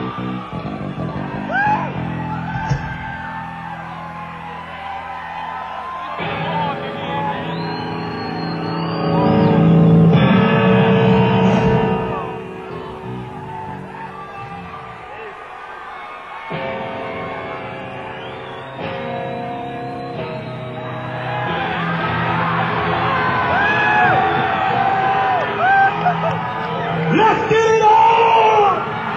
Let's get it on!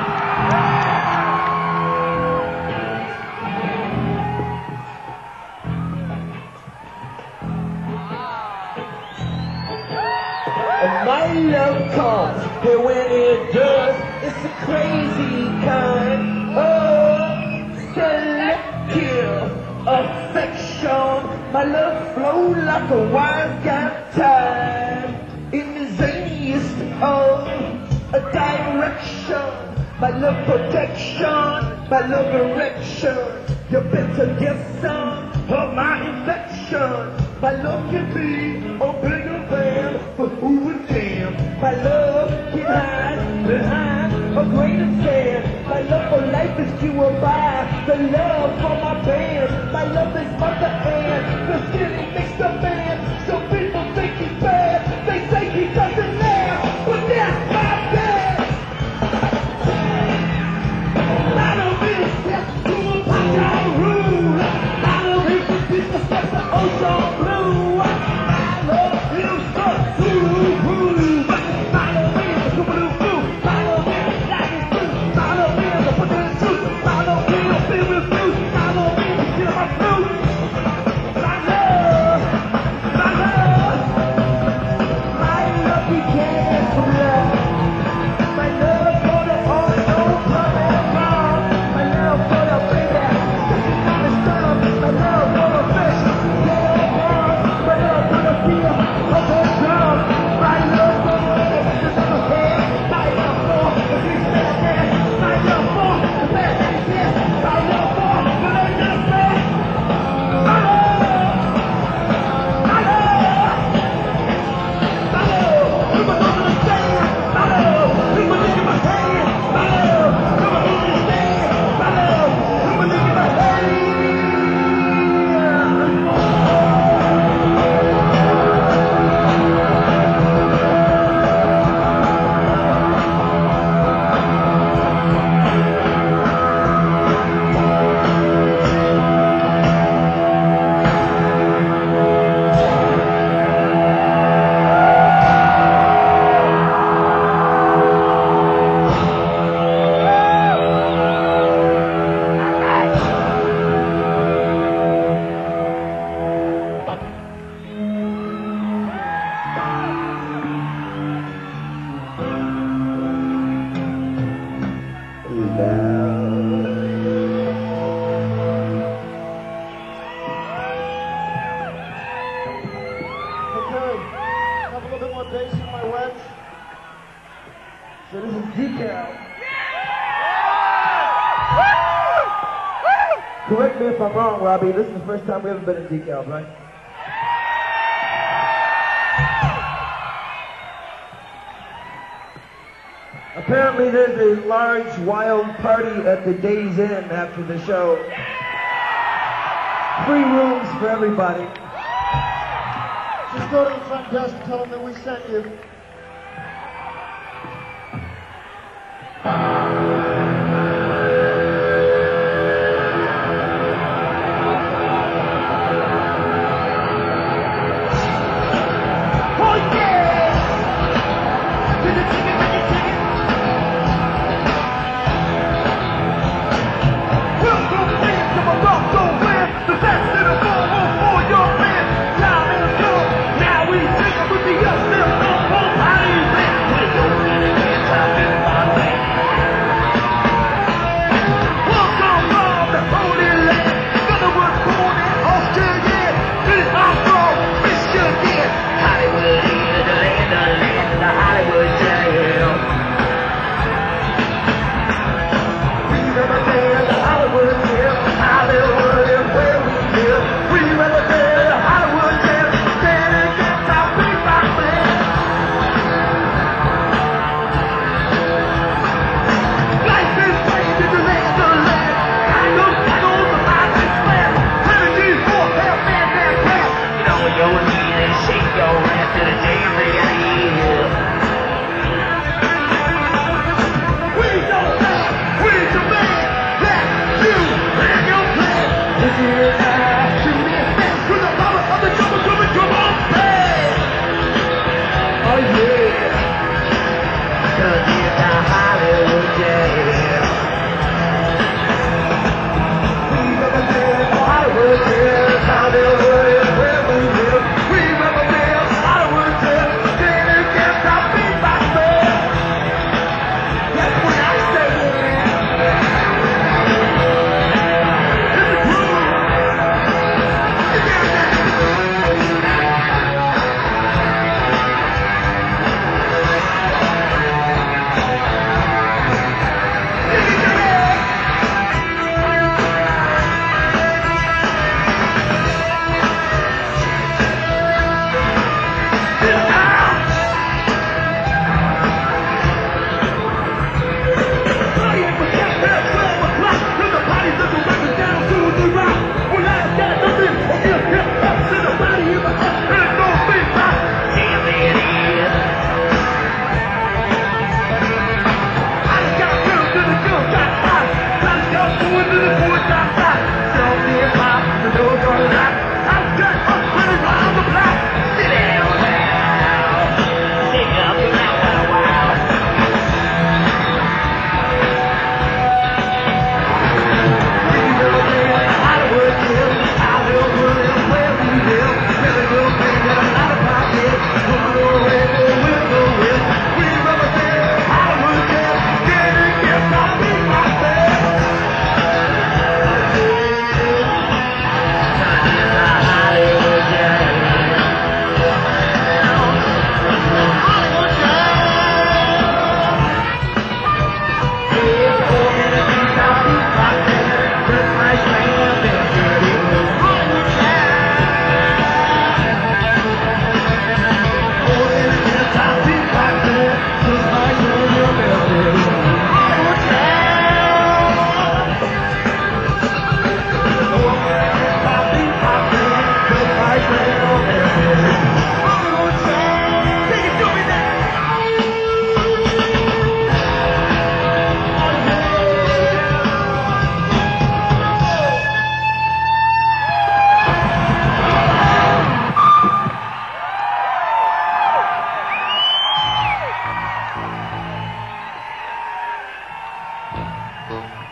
My love comes, and when it does, it's a crazy kind of selective affection. My love flows like a wine got tide in the zaniest of a direction. My love protection, my love erection. You better get some of my infection. My love can be a bigger fan for who and damn. My love can hide behind a grain of sand. My love for life is fueled by the love for my band. My love is Mother Ann, the skinny mixed up man. Some people think he's bad, they say he doesn't laugh, but that's my dad. I don't miss that to a pop rule. I don't hate the people set the ocean blue. I love you so true. Follow me, the Scooby-Doo. Follow me, like it's true. Follow me, the put in the truth. Follow me, the feel with fruit. Follow me, the kill my fruit. My love, my love began from love. My love for the unknown love and wrong. My love for the baby, this kind of stuff. My love for the fish, my love for the feel of the drum. My love for the head, my love for the big fat man. My love for the bad things, my love for the legend man. My love, my love, my love. You must understand, my love. You must look in my hand, my love. You must understand, my love. You must look in my hand. Okay, have a little bit more bass in my wedge. So this is Decal. Correct me if I'm wrong, Robbie. This is the first time we've ever been in Decal, right? Apparently there's a large, wild party at the Days Inn after the show. Free rooms for everybody. Just go to the front desk and tell them that we sent you. Now we take it with the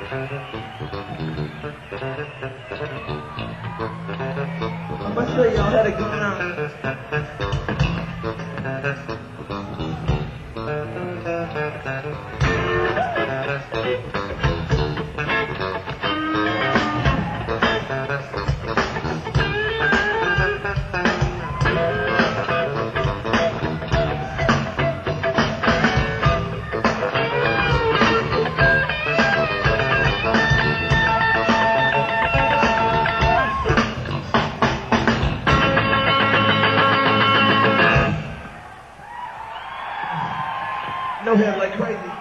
I'm gonna show y'all how to go now. No head like crazy.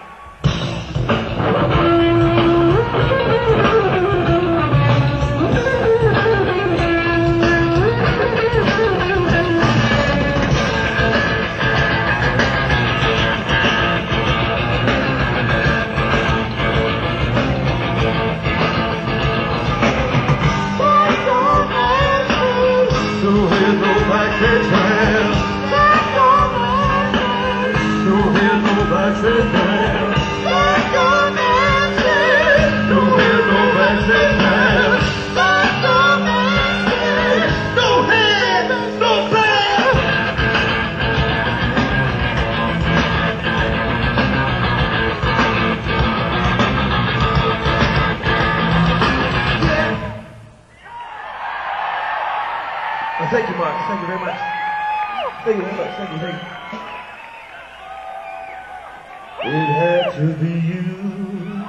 Thank you, Mark. Thank you very much. Thank you very much. Thank you. It had to be you.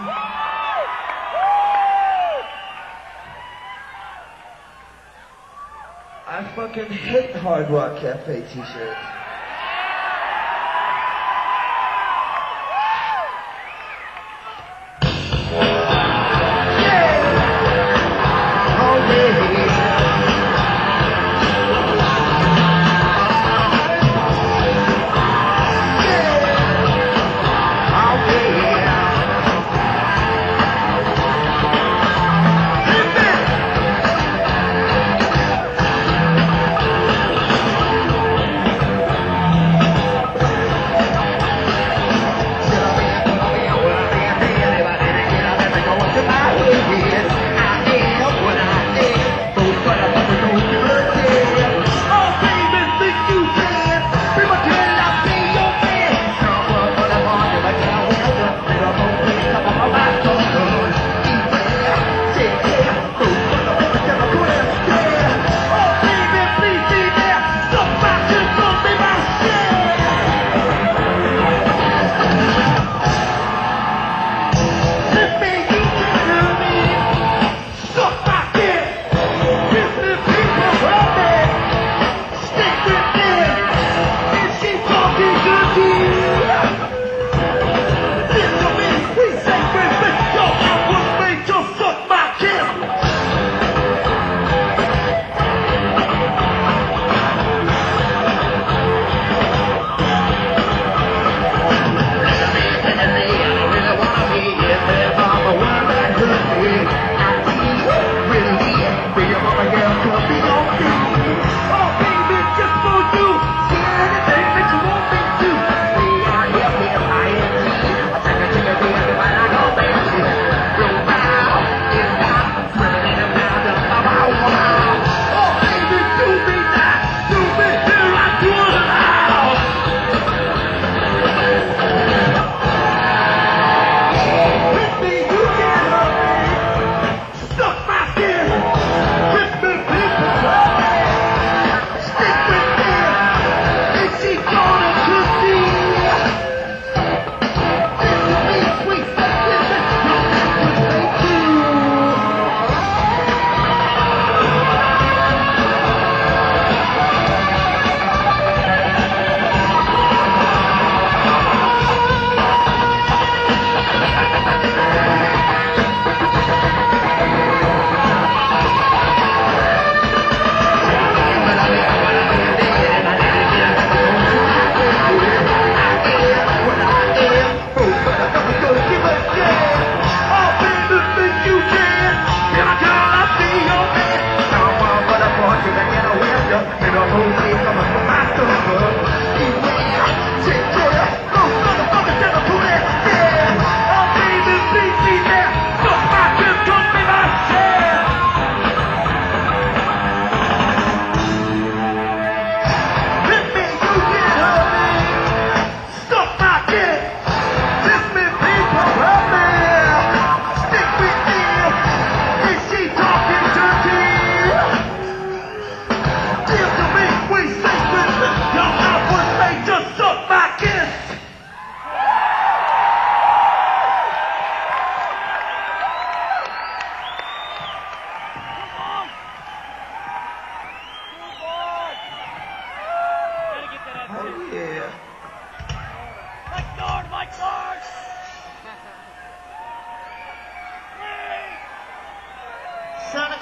I fucking hate Hard Rock Cafe t-shirts.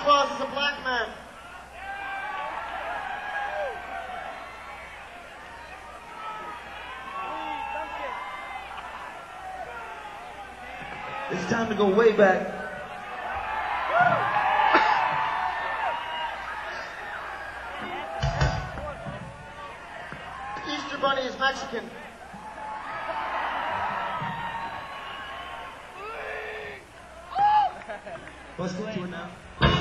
Claus is a black man. It's time to go way back. The Easter Bunny is Mexican. Let's get to it now.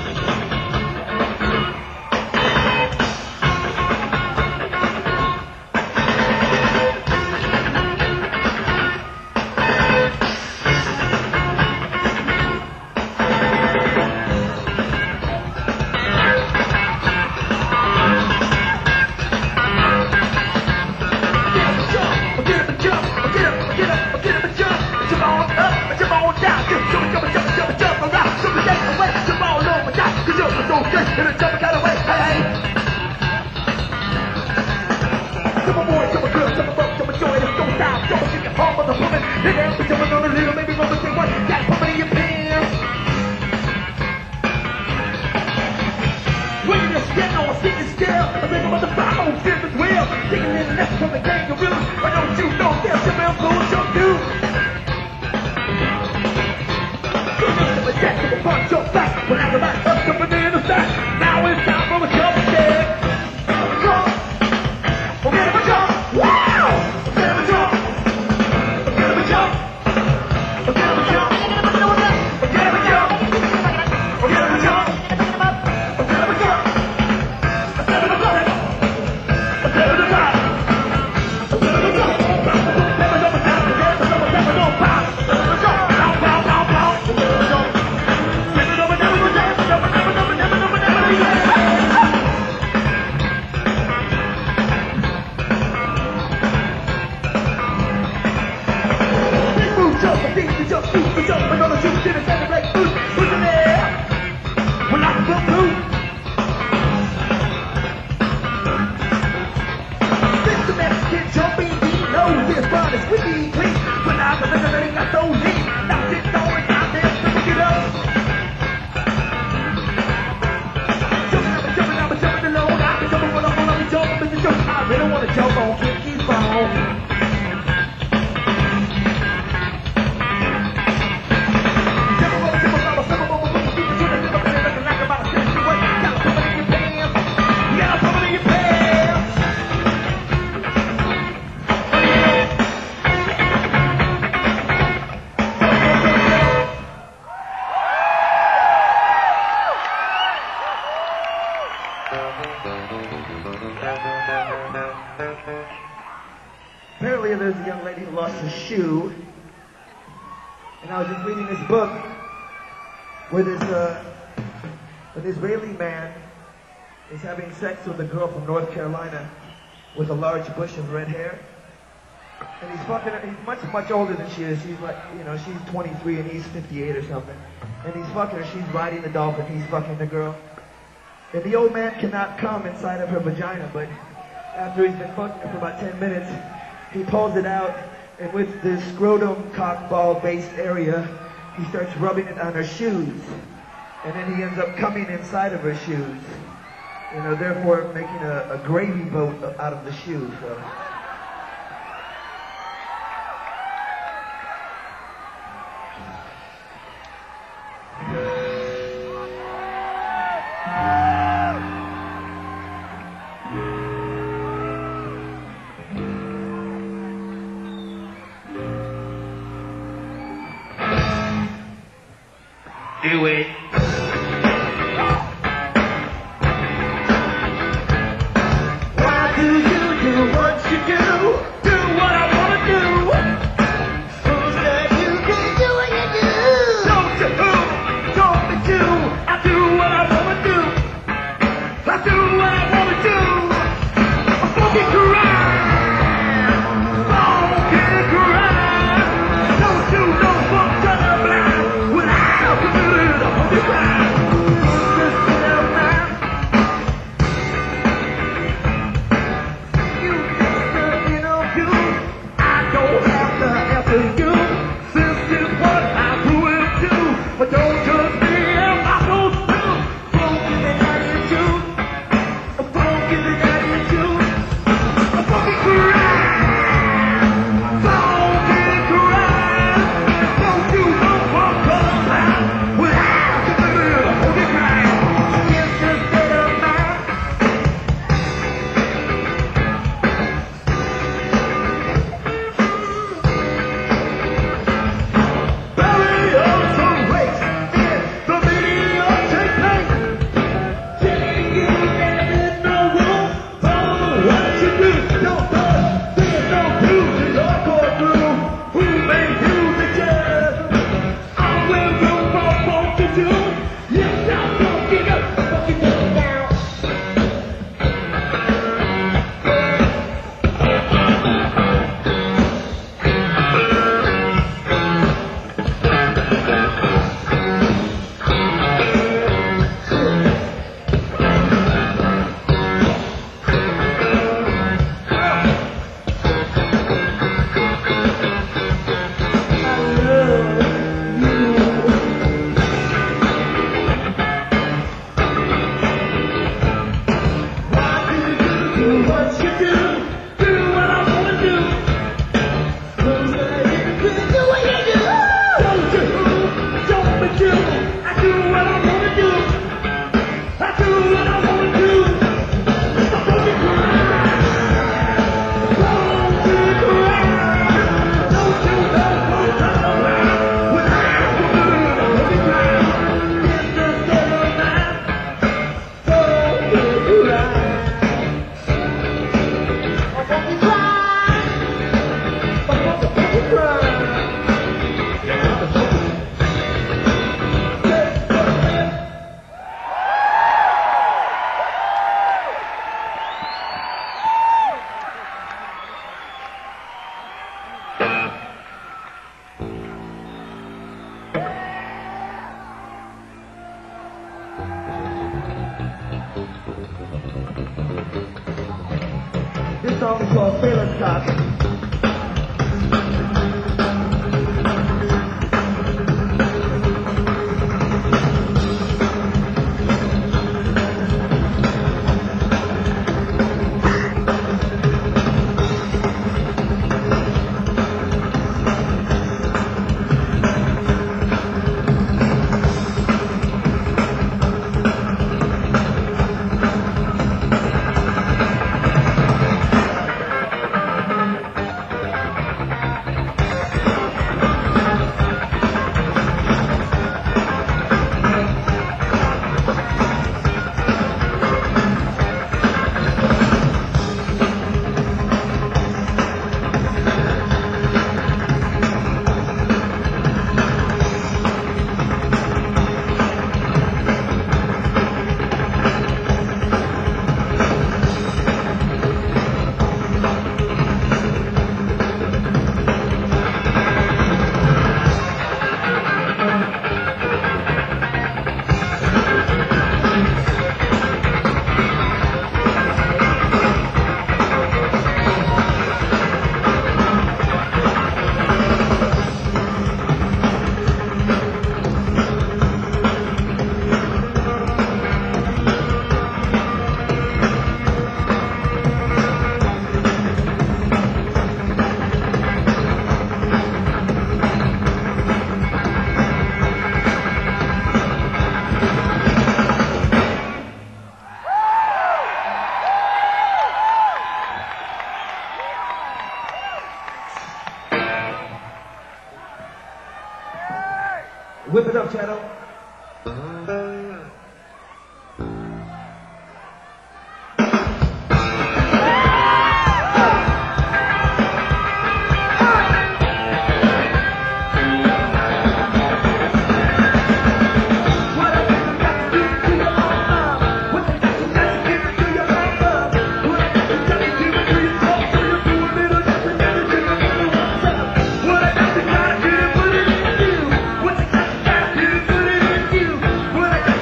Apparently there's a young lady who lost her shoe, and I was just reading this book where an Israeli man is having sex with a girl from North Carolina with a large bush of red hair. And he's fucking her. He's much older than she is. She's like, she's 23 and he's 58 or something. And he's fucking her. She's riding the dolphin. He's fucking the girl. And the old man cannot come inside of her vagina, but after he's been fucking her for about 10 minutes, he pulls it out, and with the scrotum cock ball based area, he starts rubbing it on her shoes. And then he ends up coming inside of her shoes. Therefore making a gravy boat out of the shoes. So. Do it. Why do you do what you do? Do what I want to do. Who said you can do what you do? Don't you who? Told me to. I do what I want to do. I do what I want to do. I'm fucking grind. Fucking grind. Don't do no fuck to the blind. Without the good. Baylor Scott. Whip it up, Channel. What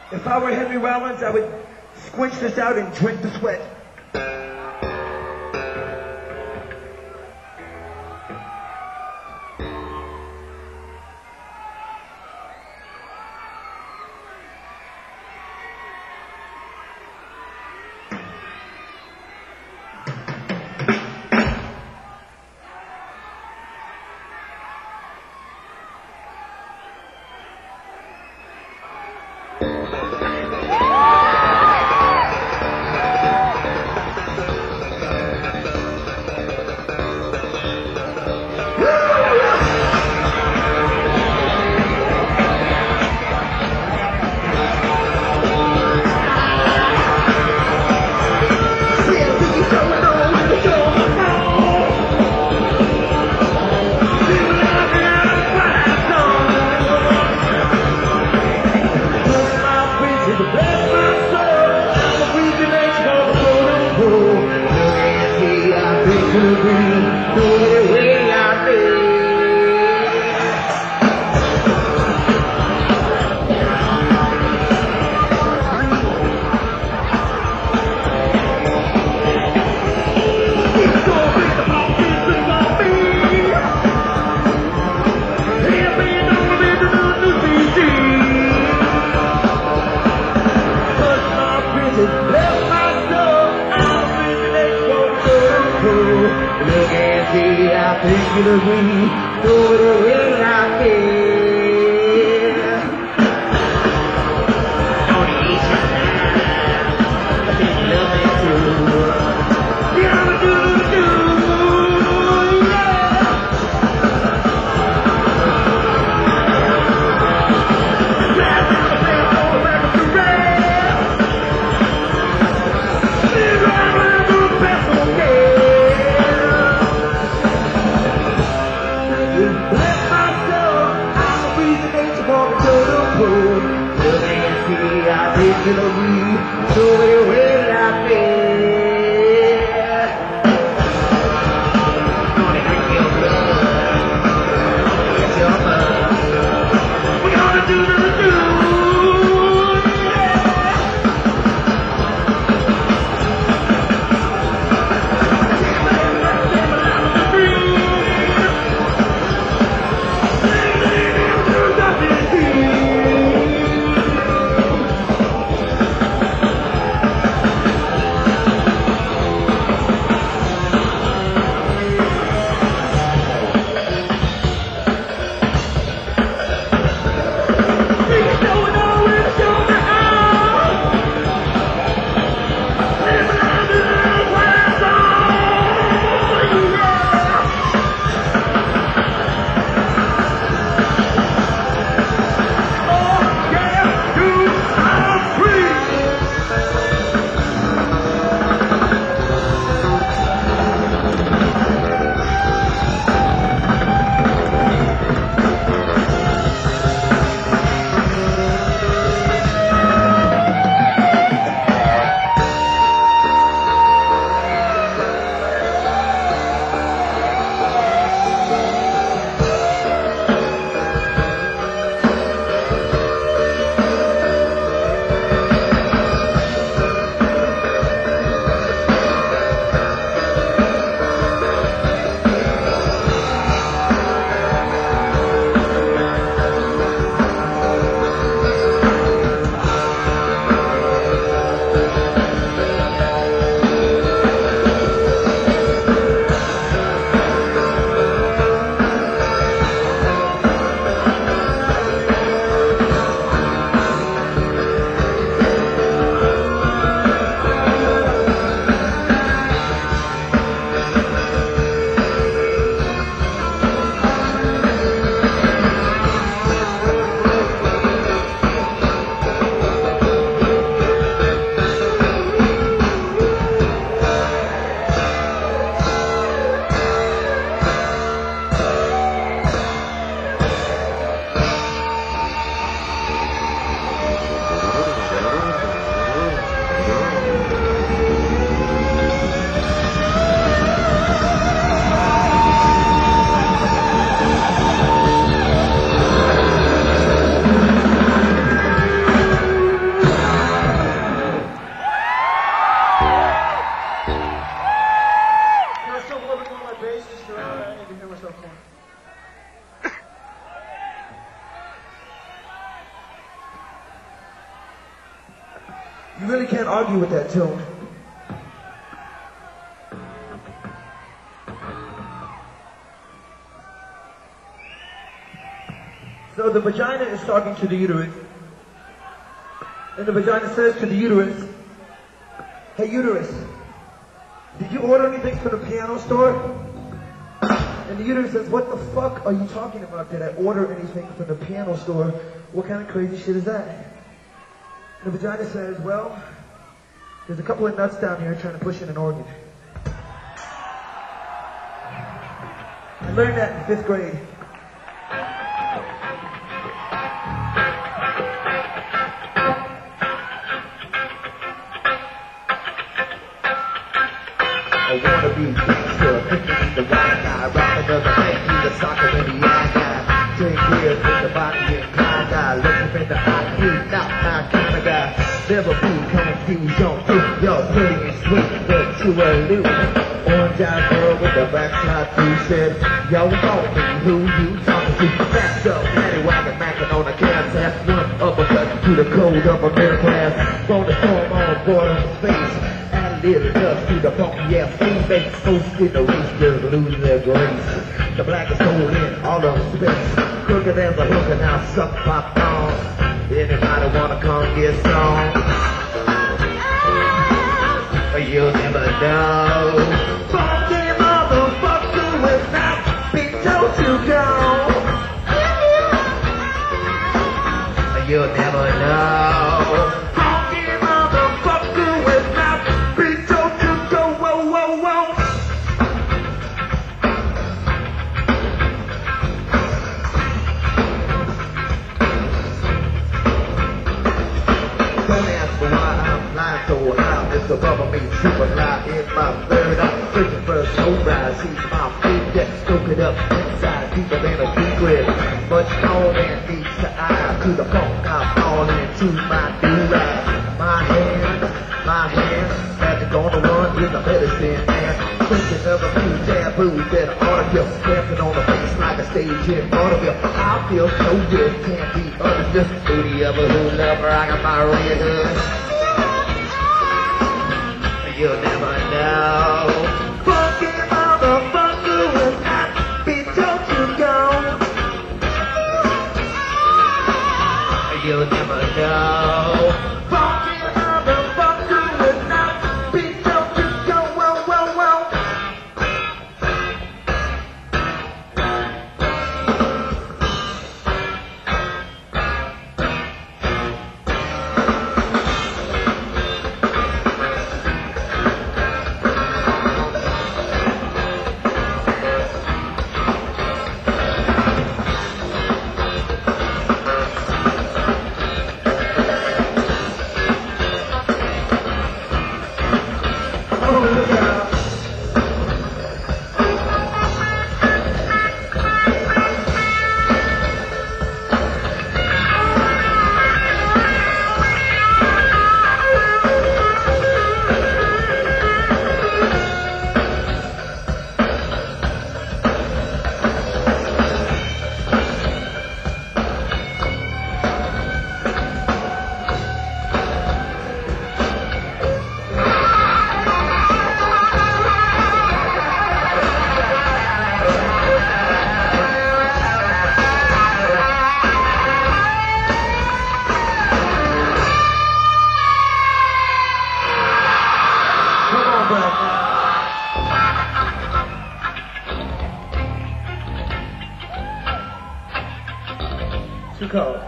If I were Henry Rollins, I would squinch this out and drink the sweat. You really can't argue with that tune. So the vagina is talking to the uterus. And the vagina says to the uterus, "Hey uterus, did you order anything from the piano store?" And the uterus says, "What the fuck are you talking about? Did I order anything from the piano store? What kind of crazy shit is that?" And the vagina says, "Well, there's a couple of nuts down here trying to push in an organ." I learned that in 5th grade. I wanna be gangster, picking the white guy, rapping up the thing, he's a soccer in the eye guy. 10 years in the body and kind guy, looking for the IQ, not my kind of guy. Never be confusion, you're pretty and sweet, but you a loop. Orange eyed girl with the backside through said, "Yo, know me, who you talking to?" Back up, paddy wagon, macking on a gas ass, one uppercut to the code of a middle class. Gonna storm on board on his face. Little dust to the funky ass feedback, most in the race just lose their grace. The black is stolen, all of space. Crooked as a hooker, now suck my thong. Anybody wanna come get some? You'll never know. Funky motherfucker will not be told to go. You'll never know. The bubble me super loud in my third eye, searching for a snow ride. She's my feet, soak it up inside, deeper than a secret. Much more than meets the eye. To the funk, I'm falling into my do-ride. My hand, magic on the run is a medicine man. Thinking of a few taboos that ought to get stamping on the face like a stage in front of you. I feel so good, can't be understood. Booty of a hood lover, I got my red hood. You'll never know. Funky motherfucker will not be told to go. You'll never know. Funky motherfucker will not be told to go. Whoa, whoa, whoa. Too cold.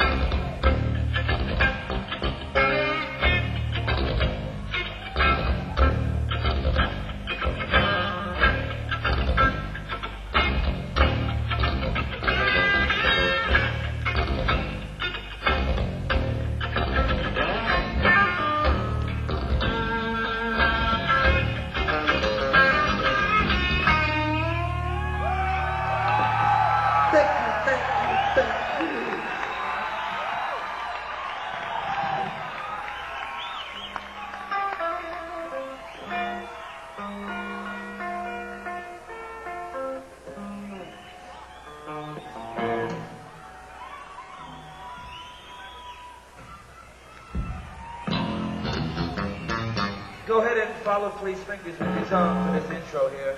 Go ahead and follow Fleece Fingers with your tongue for this intro here.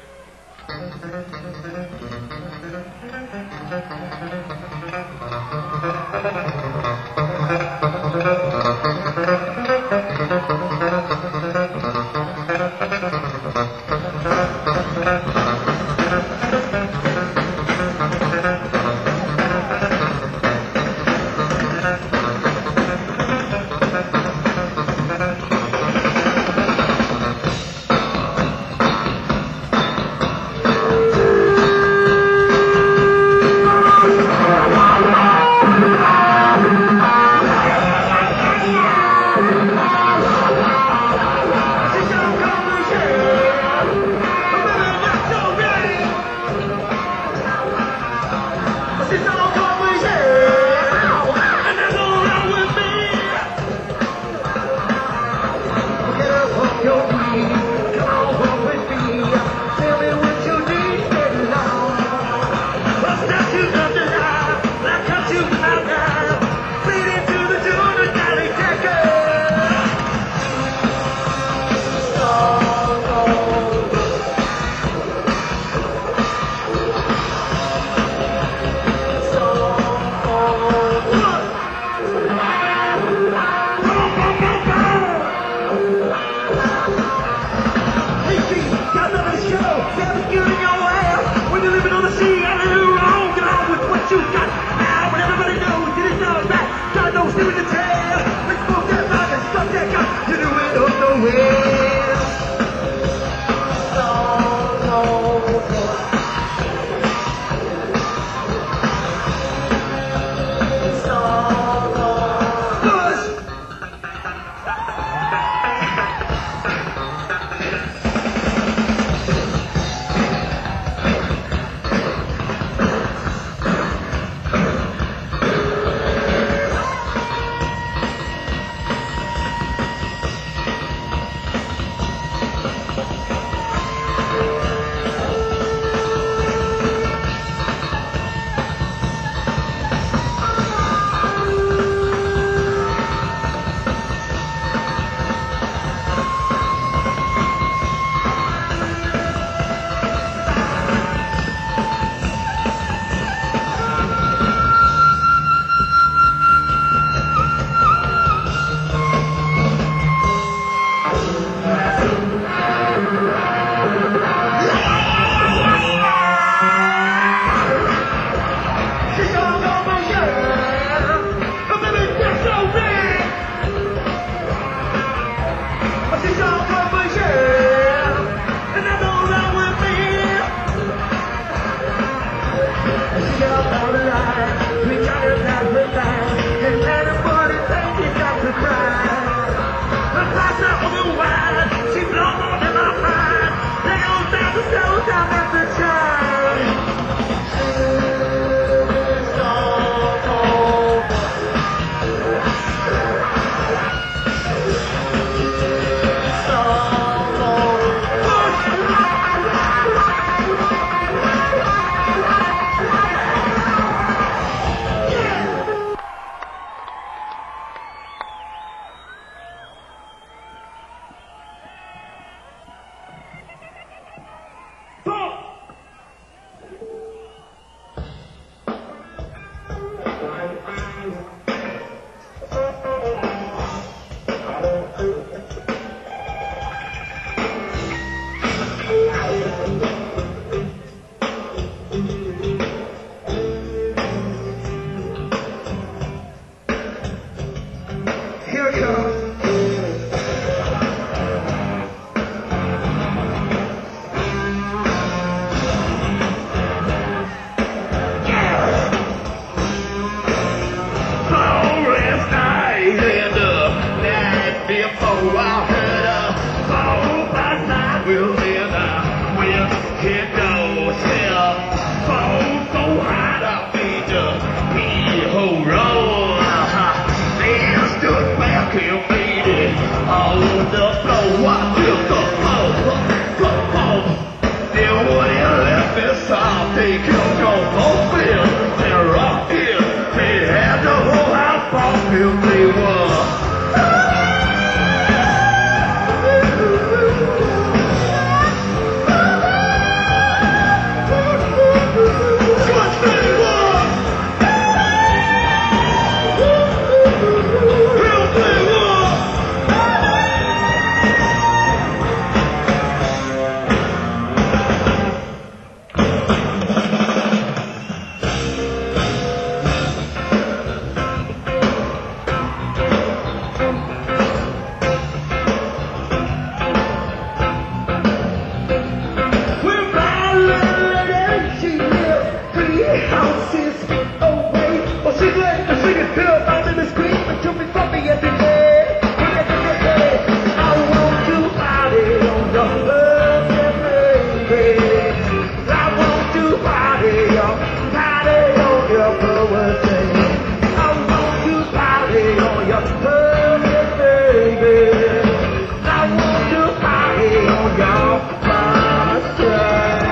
Hear my baby scream until me from me every day. I want to party on your birthday, baby. I want to party on your birthday. I want to party on your birthday, baby. I want to party on your birthday.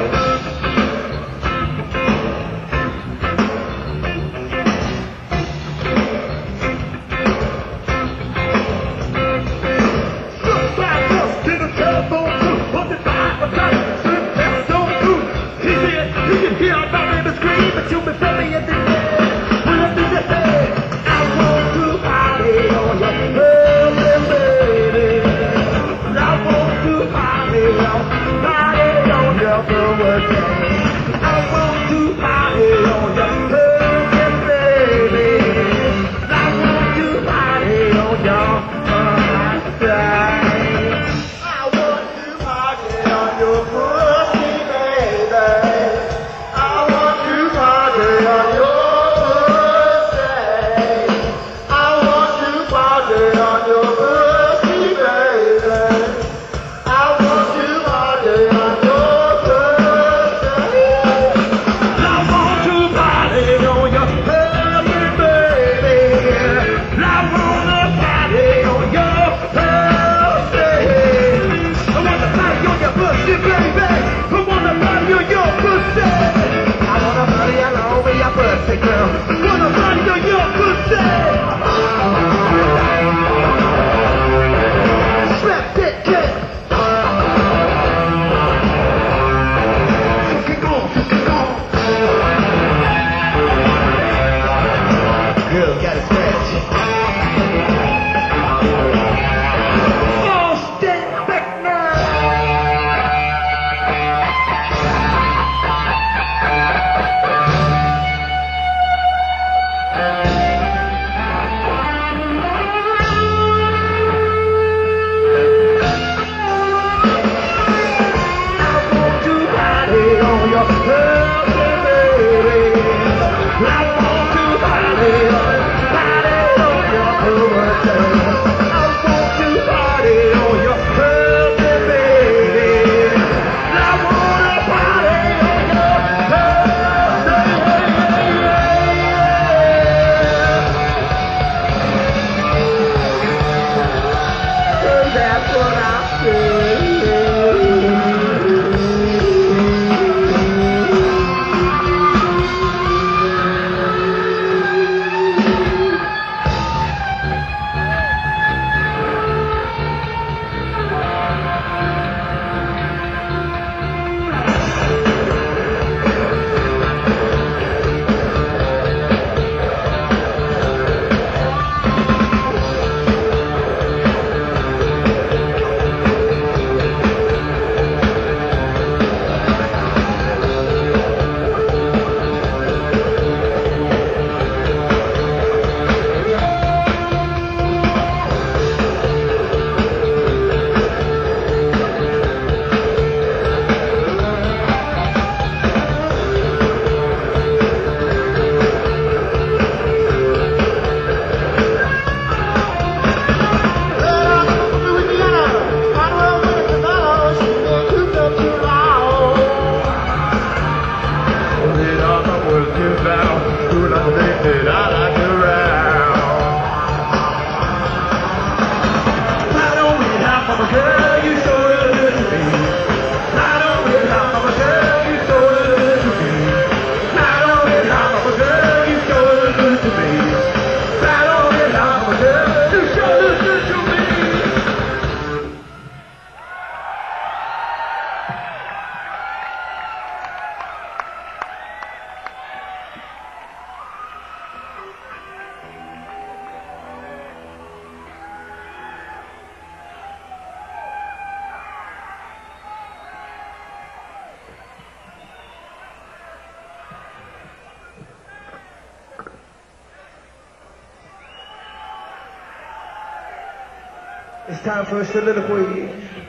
It's time for a soliloquy.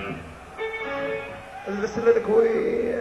A soliloquy.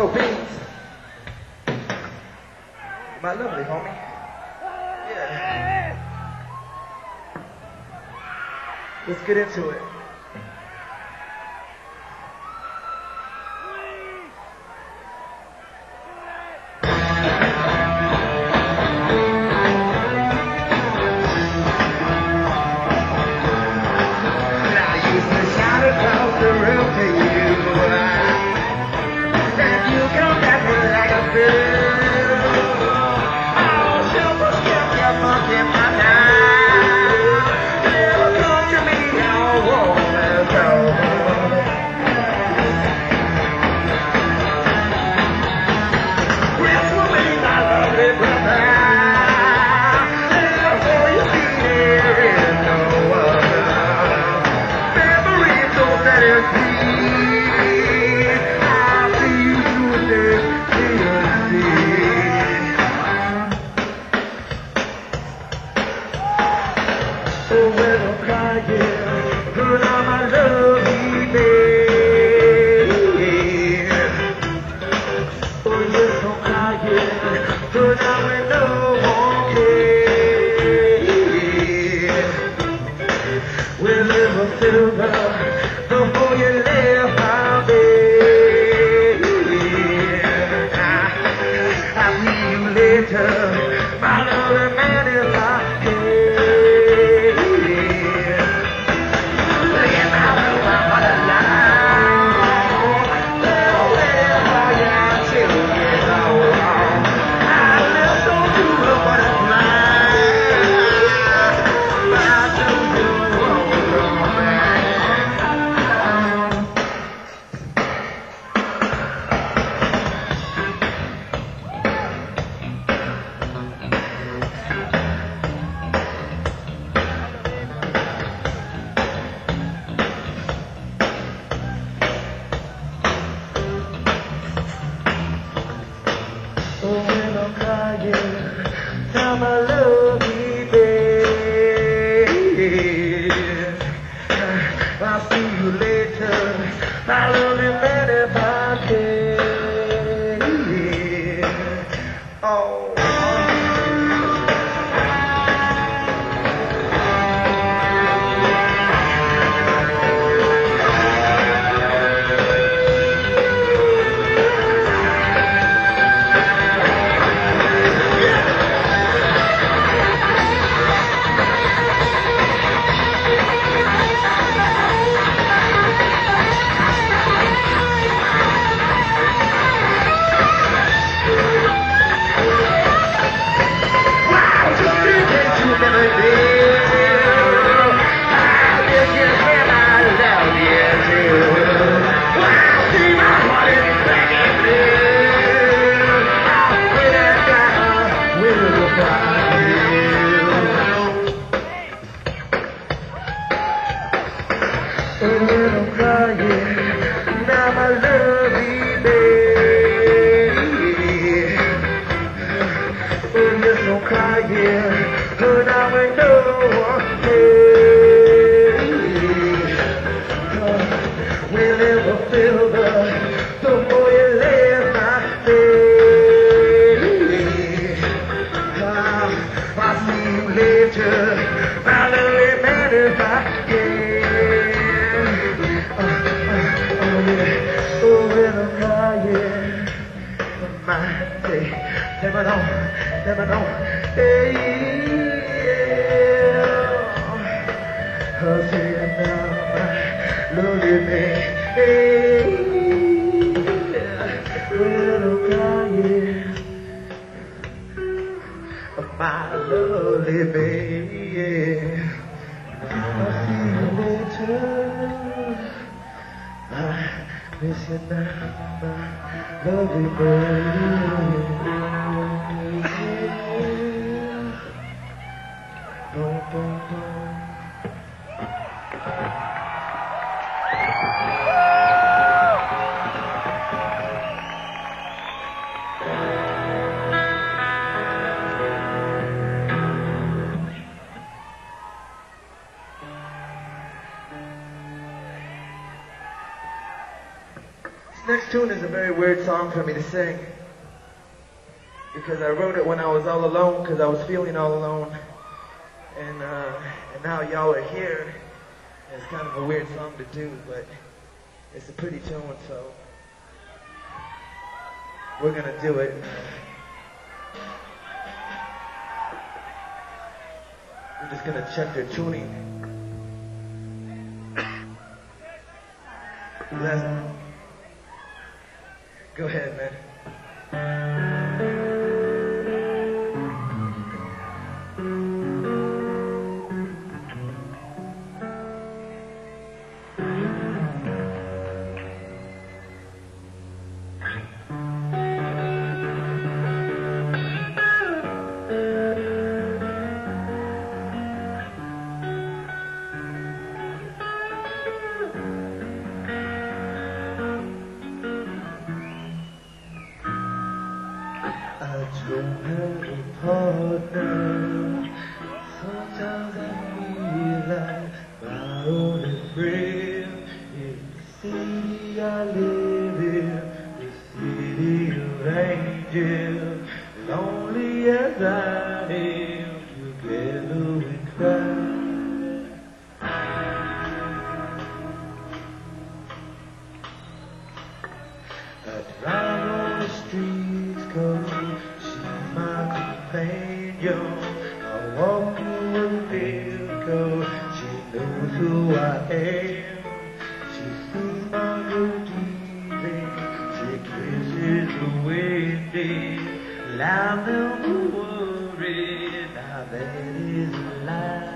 Yo, Beans. My lovely homie. Yeah. Let's get into it. Next tune is a very weird song for me to sing because I wrote it when I was all alone because I was feeling all alone, and now y'all are here. It's kind of a weird song to do, but it's a pretty tune, so we're gonna do it. We're just gonna check their tuning. Go ahead, man. I don't have a partner. Sometimes I feel like my only friend is the city I live in, the city of angels. Lonely as I am, together we cry. I drive on the streets 'cause she's my companion. I walk through a field 'cause she knows who I am. She sees my good deeds and she kisses the wind. I'm never worried, now that is a lie.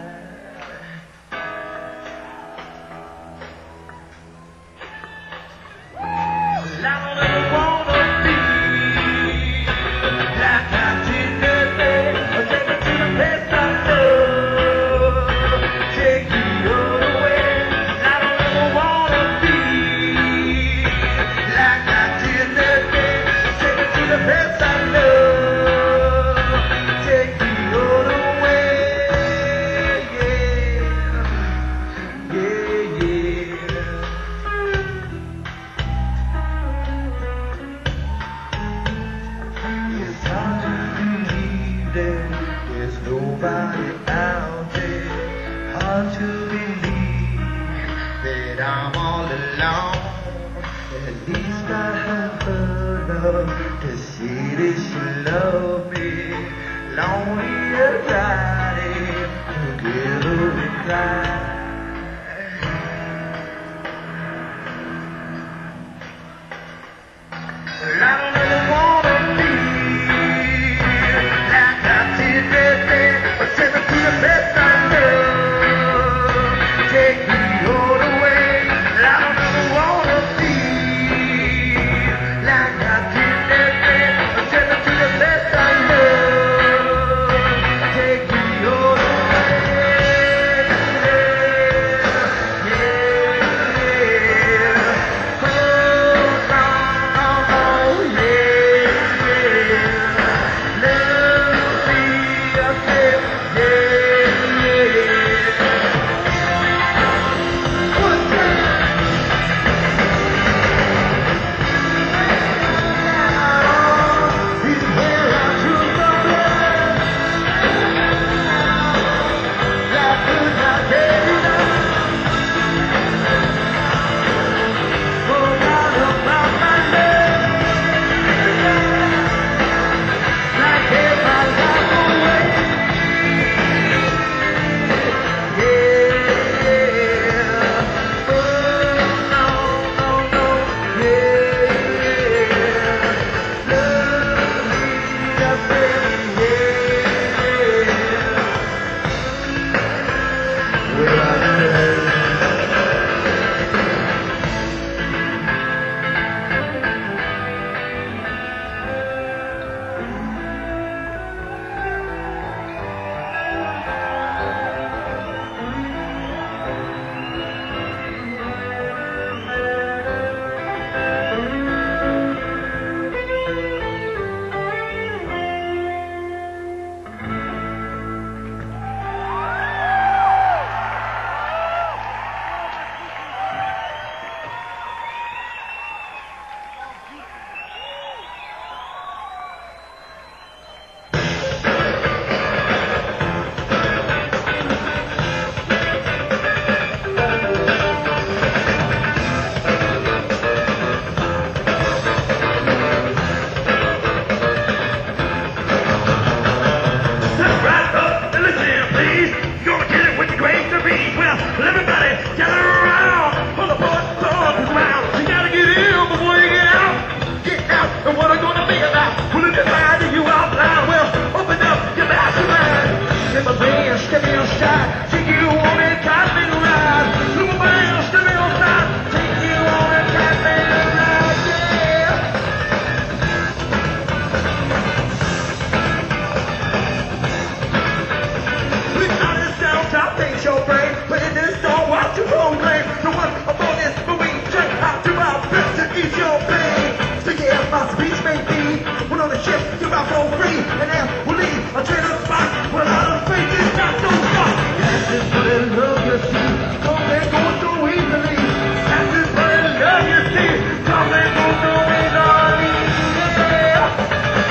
There's nobody out there. Hard to believe that I'm all alone. At least I have her love to see that she loves me. Lonely as I am, together we cry. I don't really wanna be like I did that day, but take me to the best I know. Take me all the way. I don't really wanna be like I did that day, but take me to the best I know. Take me all the way. ride. Take you on a cosmic ride. Super man, step outside. Take you on a cosmic ride, yeah. Without a sound, top takes your brain. But in this don't watch your program. So what's about this movie? Check out to my best to ease your pain. So yeah, my speech may be. When on the ship, you're out for free. And then we'll leave a trailer spot. But out of faith, it's not so far. That's just what it love you see. Come and go so easily. That's just what it love you see. Come and go so easily. Yeah.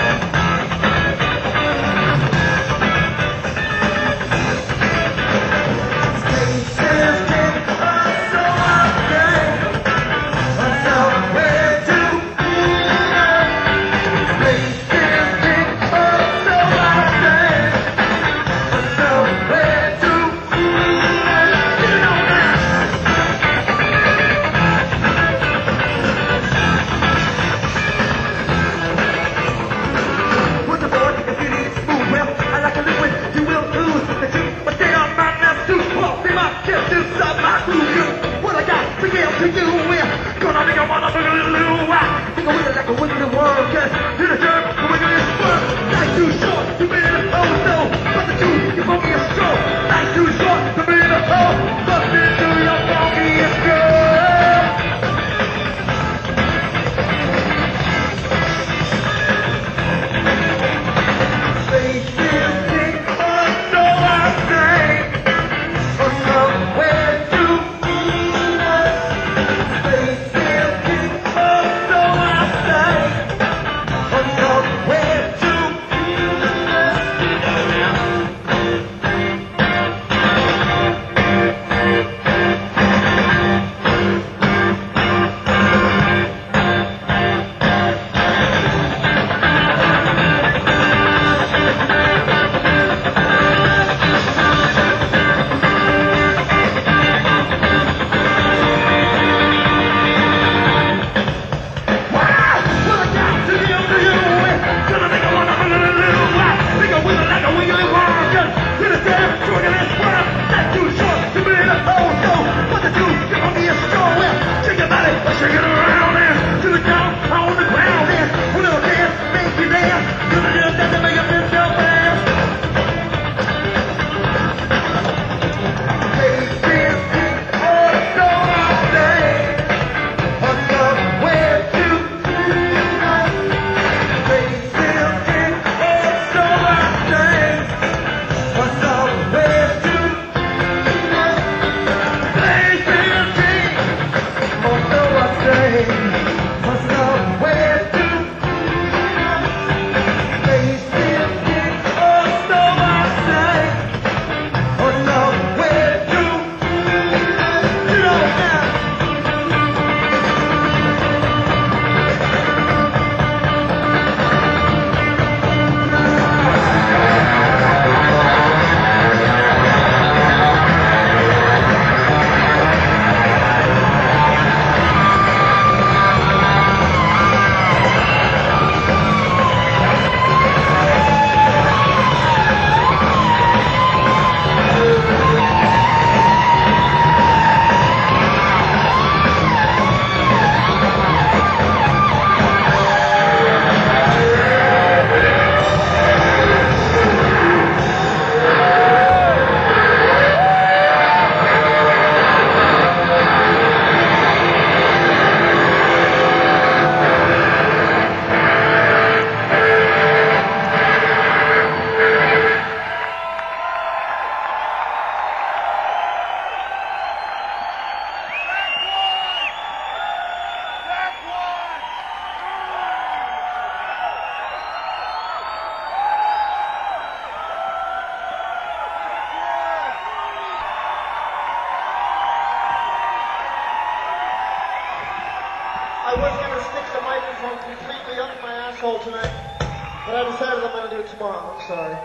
I was going to stick the microphone completely up my asshole tonight, but I decided I'm going to do it tomorrow. I'm sorry.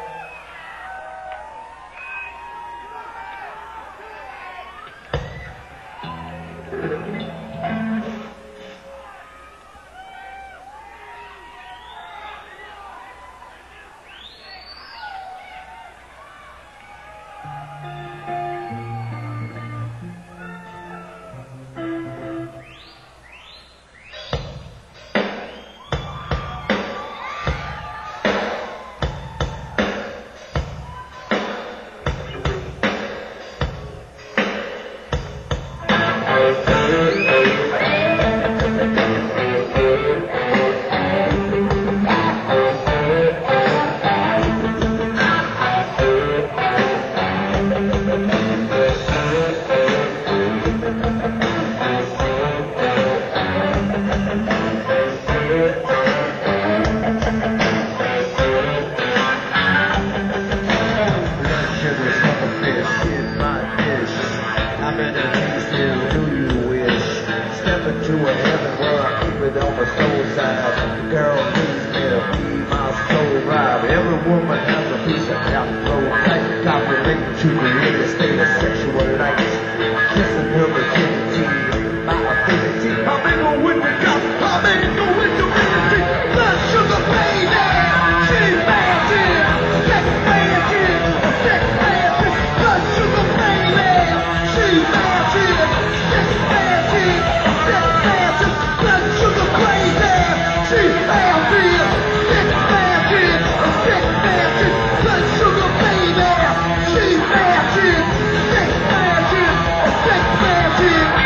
state of sexual life. Kissing her virginity, my affinity. I mingle with the gods, I mingle with humanity. Blood sugar baby, she's magic. Sex magic, sex magic. Blood sugar baby, she's magic. Sex magic, sex magic. Blood sugar crazy, she's magic. Sex magic, sex magic. Blood sugar baby, she's magic. Sex magic, sex magic.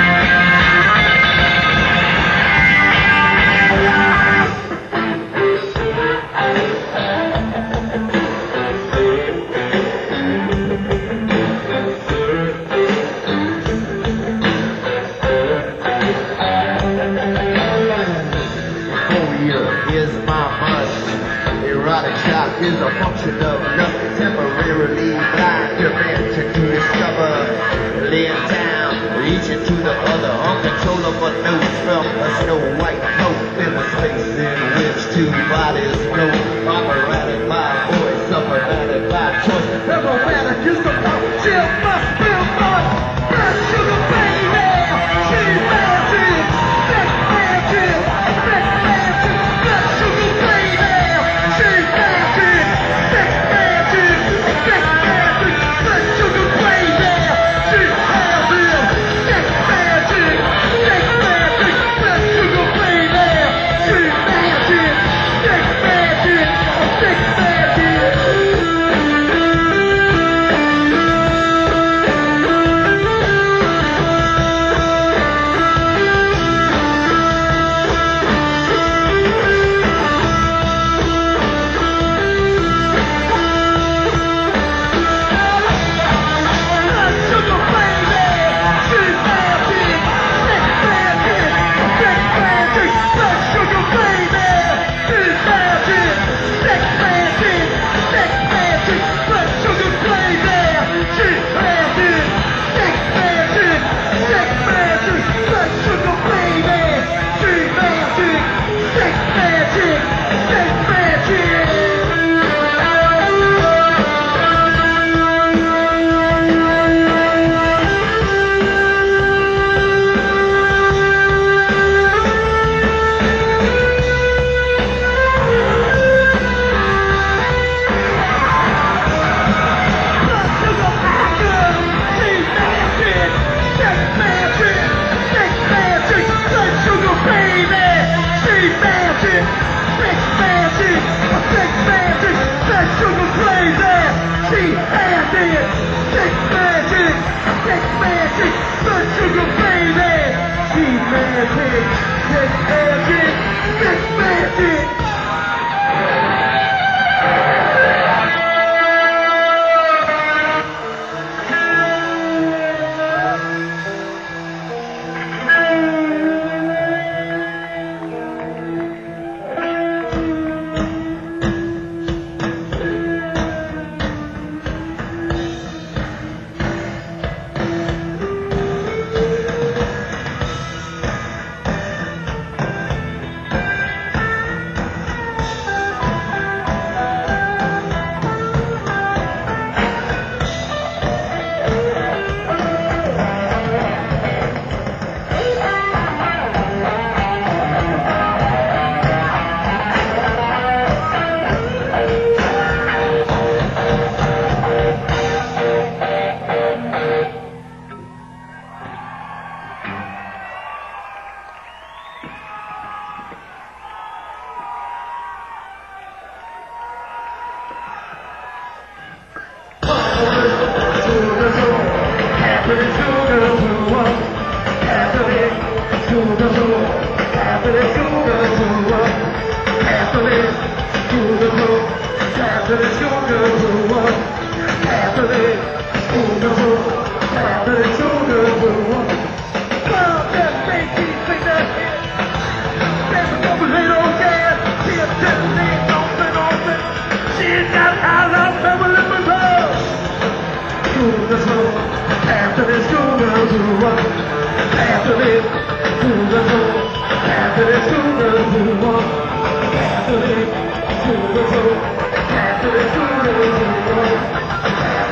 Is my must. Erotic shock is a function of lust. Temporarily blind, prevention to discover. Laying down, reaching to the other. Uncontrollable notes from a snow white coat. In the space in which two bodies float. Operatic by voice, operatic by choice. Operatic is the pop, chill, must feel fun. Blood sugar baby, she's magic. Sex magic, sex magic. Blood sugar baby, she's magic. Sex magic, sex magic. Blood sugar baby, she's magic. Sex magic, sex magic. Blood sugar baby, she's magic. Sex magic, sex magic.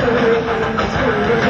It's